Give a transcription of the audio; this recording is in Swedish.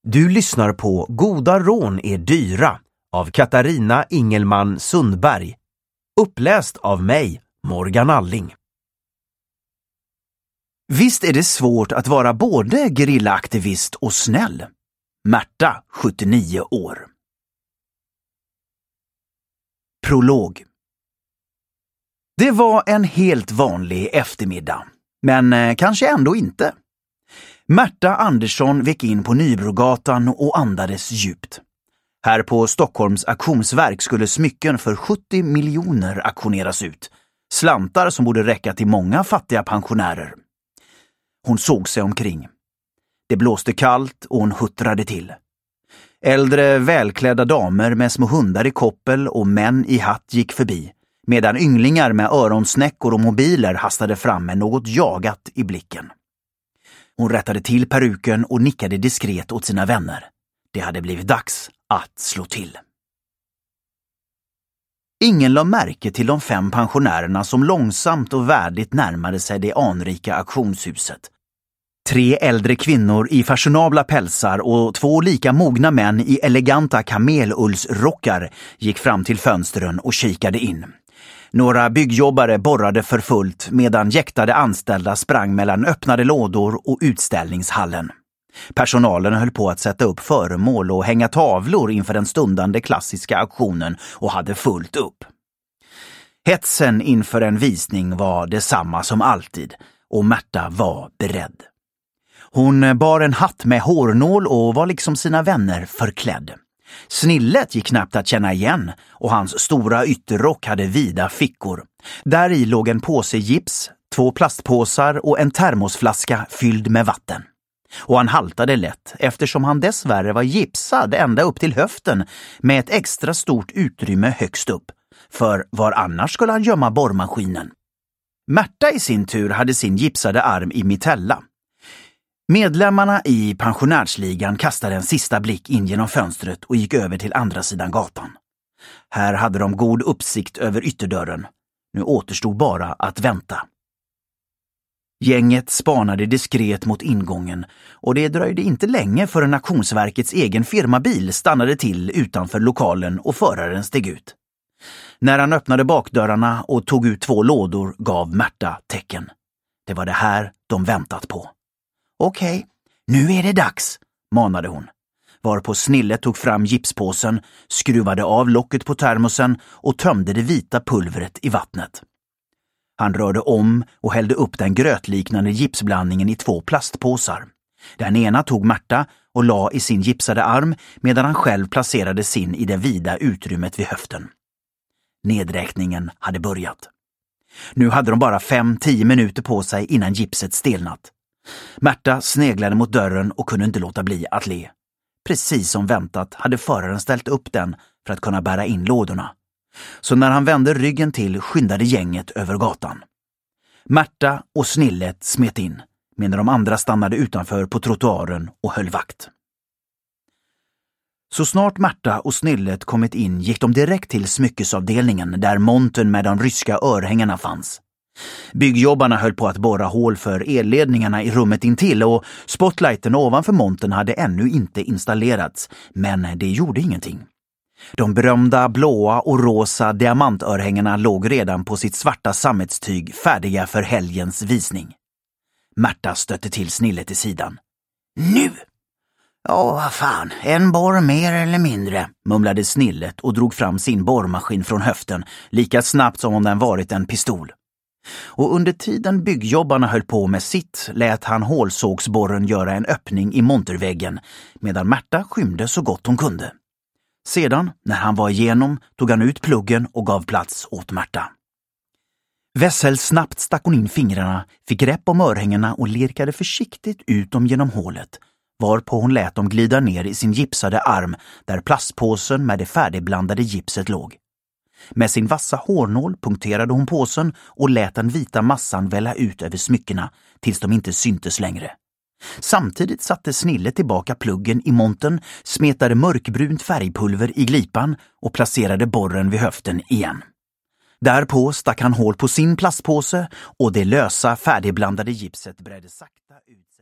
Du lyssnar på Goda rån är dyra av Katarina Ingelman Sundberg. Uppläst av mig, Morgan Alling. Visst är det svårt att vara både gerillaaktivist och snäll. Märta, 79 år. Prolog. Det var en helt vanlig eftermiddag, men kanske ändå inte. Märta Andersson vek in på Nybrogatan och andades djupt. Här på Stockholms auktionsverk skulle smycken för 70 miljoner auktioneras ut. Slantar som borde räcka till många fattiga pensionärer. Hon såg sig omkring. Det blåste kallt och hon huttrade till. Äldre välklädda damer med små hundar i koppel och män i hatt gick förbi, medan ynglingar med öronsnäckor och mobiler hastade fram med något jagat i blicken. Hon rättade till peruken och nickade diskret åt sina vänner. Det hade blivit dags att slå till. Ingen la märke till de 5 pensionärerna som långsamt och värdigt närmade sig det anrika auktionshuset. 3 äldre kvinnor i fashionabla pälsar och 2 lika mogna män i eleganta kamelullsrockar gick fram till fönstren och kikade in. Några byggjobbare borrade för fullt medan jäktade anställda sprang mellan öppnade lådor och utställningshallen. Personalen höll på att sätta upp föremål och hänga tavlor inför den stundande klassiska auktionen och hade fullt upp. Hetsen inför en visning var detsamma som alltid och Märta var beredd. Hon bar en hatt med hårnål och var liksom sina vänner förklädd. Snillet gick knappt att känna igen och hans stora ytterrock hade vida fickor. Där i låg en påse gips, 2 plastpåsar och en termosflaska fylld med vatten. Och han haltade lätt eftersom han dessvärre var gipsad ända upp till höften med ett extra stort utrymme högst upp. För var annars skulle han gömma borrmaskinen? Märta i sin tur hade sin gipsade arm i mitella. Medlemmarna i pensionärsligan kastade en sista blick in genom fönstret och gick över till andra sidan gatan. Här hade de god uppsikt över ytterdörren. Nu återstod bara att vänta. Gänget spanade diskret mot ingången och det dröjde inte länge förrän auktionsverkets egen firmabil stannade till utanför lokalen och föraren steg ut. När han öppnade bakdörrarna och tog ut 2 lådor gav Märta tecken. Det var det här de väntat på. Okej, nu är det dags, manade hon. Varpå Snillet tog fram gipspåsen, skruvade av locket på termosen och tömde det vita pulvret i vattnet. Han rörde om och hällde upp den grötliknande gipsblandningen i 2 plastpåsar. Den ena tog Märta och la i sin gipsade arm medan han själv placerade sin i det vida utrymmet vid höften. Nedräkningen hade börjat. Nu hade de bara 5-10 minuter på sig innan gipset stelnat. Märta sneglade mot dörren och kunde inte låta bli att le. Precis som väntat hade föraren ställt upp den för att kunna bära in lådorna. Så när han vände ryggen till skyndade gänget över gatan. Märta och Snillet smet in, medan de andra stannade utanför på trottoaren och höll vakt. Så snart Märta och Snillet kommit in gick de direkt till smyckesavdelningen där montern med de ryska örhängarna fanns. Byggjobbarna höll på att borra hål för elledningarna i rummet intill och spotlighten ovanför montern hade ännu inte installerats, men det gjorde ingenting. De berömda blåa och rosa diamantörhängarna låg redan på sitt svarta sammetstyg färdiga för helgens visning. Märta stötte till Snillet i sidan. Nu! Ja, vad fan, en borr mer eller mindre, mumlade Snillet och drog fram sin borrmaskin från höften lika snabbt som om den varit en pistol. Och under tiden byggjobbarna höll på med sitt lät han hålsågsborren göra en öppning i monterväggen medan Märta skymde så gott hon kunde. Sedan, när han var igenom, tog han ut pluggen och gav plats åt Märta. Vässel snabbt stack hon in fingrarna, fick grepp om örhängena och lirkade försiktigt ut dem genom hålet, varpå hon lät dem glida ner i sin gipsade arm där plastpåsen med det färdigblandade gipset låg. Med sin vassa hårnål punkterade hon påsen och lät den vita massan välla ut över smyckena tills de inte syntes längre. Samtidigt satte Snillet tillbaka pluggen i montern, smetade mörkbrunt färgpulver i glipan och placerade borren vid höften igen. Därpå stack han hål på sin plastpåse och det lösa färdigblandade gipset bredde sakta ut.